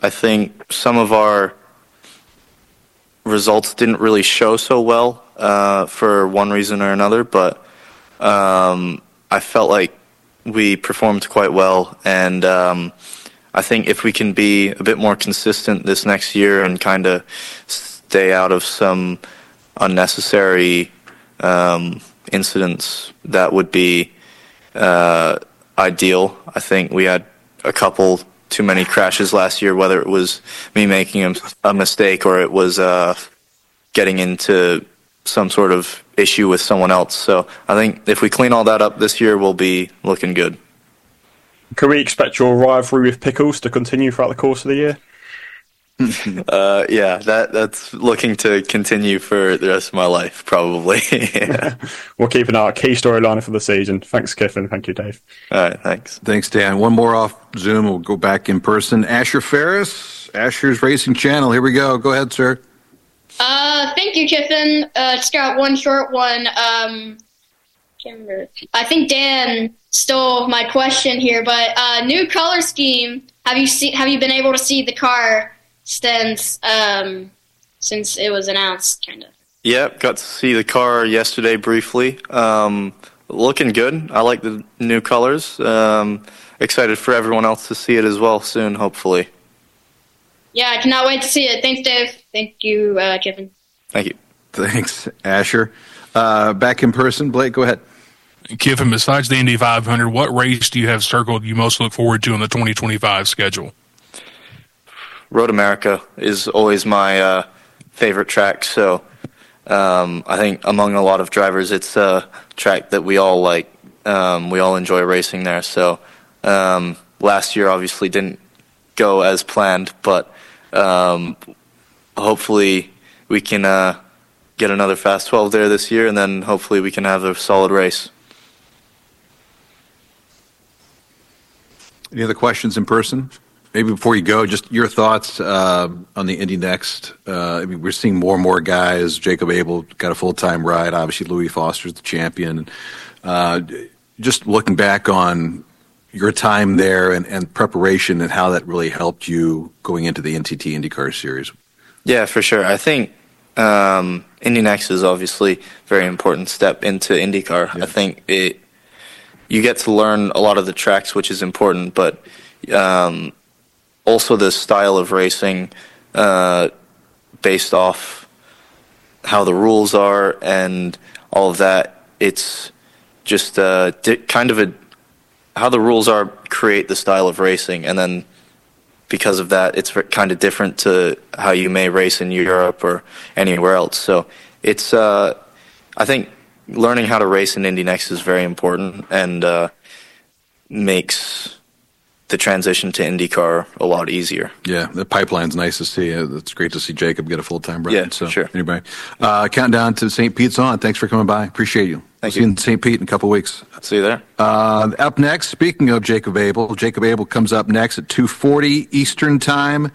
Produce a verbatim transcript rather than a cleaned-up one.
I think some of our results didn't really show so well uh, for one reason or another, but um, I felt like we performed quite well, and um, I think if we can be a bit more consistent this next year and kind of stay out of some unnecessary um, incidents, that would be uh, ideal. I think we had a couple too many crashes last year, whether it was me making a, a mistake or it was uh, getting into some sort of issue with someone else. So I think if we clean all that up this year, we'll be looking good. Can we expect your rivalry with Pickles to continue throughout the course of the year? uh, yeah, that that's looking to continue for the rest of my life, probably. Yeah. We'll keep an eye on key storyline for the season. Thanks, Kiffin. Thank you, Dave. All right, thanks. Thanks, Dan. One more off Zoom. We'll go back in person. Asher Ferris, Asher's Racing Channel. Here we go. Go ahead, sir. Uh, thank you, Kiffin. Uh, just got one short one. Um, can't remember. I think Dan stole my question here, but uh, new color scheme. Have you see? Have you been able to see the car since um, since it was announced? Kind of. Yep, got to see the car yesterday briefly. Um, looking good. I like the new colors. Um, excited for everyone else to see it as well soon, hopefully. Yeah, I cannot wait to see it. Thanks, Dave. Thank you, uh, Kiffin. Thank you. Thanks, Asher. Uh, back in person, Blake, go ahead. Kiffin, besides the Indy five hundred, what race do you have circled you most look forward to in the twenty twenty-five schedule? Road America is always my uh, favorite track, so um, I think among a lot of drivers, it's a track that we all like. Um, we all enjoy racing there. So um, last year obviously didn't go as planned, but um, hopefully we can uh, get another Fast twelve there this year, and then hopefully we can have a solid race. Any other questions in person? Maybe before you go, just your thoughts uh, on the Indy Next. Uh, I mean, we're seeing more and more guys. Jacob Abel got a full-time ride. Obviously, Louis Foster's the champion. Uh, just looking back on your time there and, and preparation and how that really helped you going into the N T T IndyCar Series. Yeah, for sure. I think um, Indy Next is obviously a very important step into IndyCar. Yeah. I think it you get to learn a lot of the tracks, which is important, but um, also the style of racing uh, based off how the rules are and all of that. It's just uh, di- kind of a how the rules are create the style of racing, and then because of that, it's kind of different to how you may race in Europe or anywhere else. So it's, uh, I think, learning how to race in Indy Next is very important and uh, makes the transition to IndyCar a lot easier. Yeah, the pipeline's nice to see. It's great to see Jacob get a full-time ride. Yeah, so, sure. Anybody, uh, countdown to Saint Pete's on. Thanks for coming by. Appreciate you. Thank we'll you. See you in Saint Pete in a couple weeks. See you there. Uh, up next, speaking of Jacob Abel, Jacob Abel comes up next at two forty Eastern Time.